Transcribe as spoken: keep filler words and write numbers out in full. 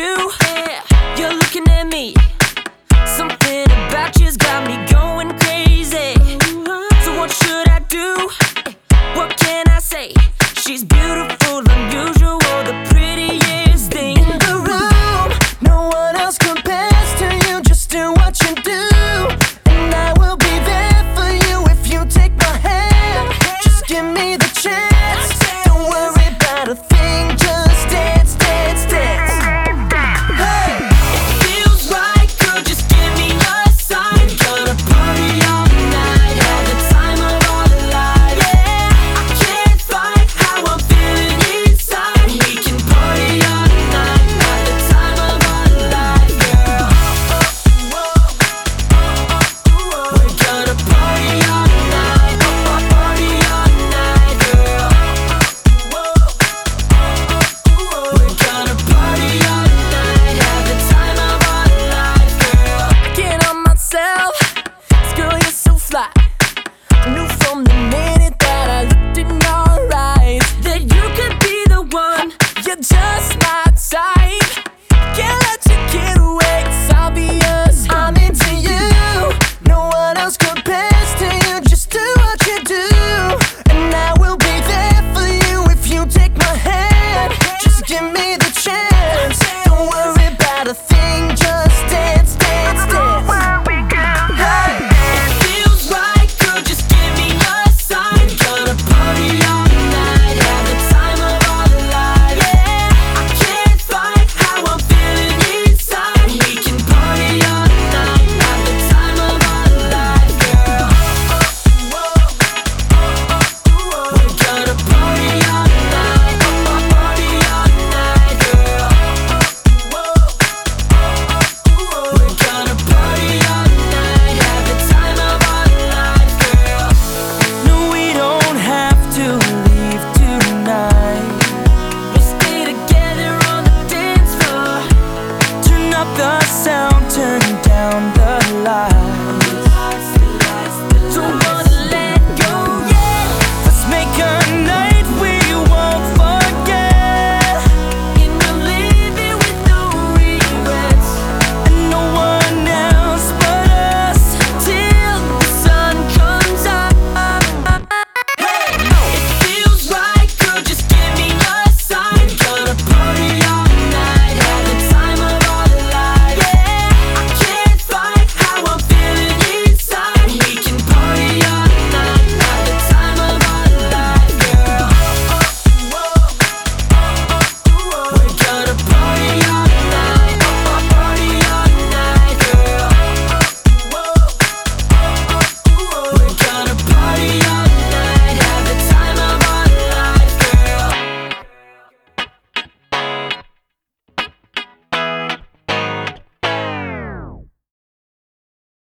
do? Yeah, you're looking at me. Something about you's got me going crazy. So what should I do? What can I say? She's beautiful, unusual, the prettiest thing in the room. No one else compares to you. Just do what you do, and I will be there for you if you take my hand. Just give me the chance. Don't worry about a thing, just dance, dance, dance. Hey, it feels right, girl, just give me a sign. Gonna party all night, have the time of our lives. Yeah, I can't fight how I'm feeling inside. We can party all night, have the time of our lives, girl. We're gonna party all night, party all night, girl. We're gonna party all night, have the time of our lives, girl. I can't help myself, this girl, you're so fly. I knew from the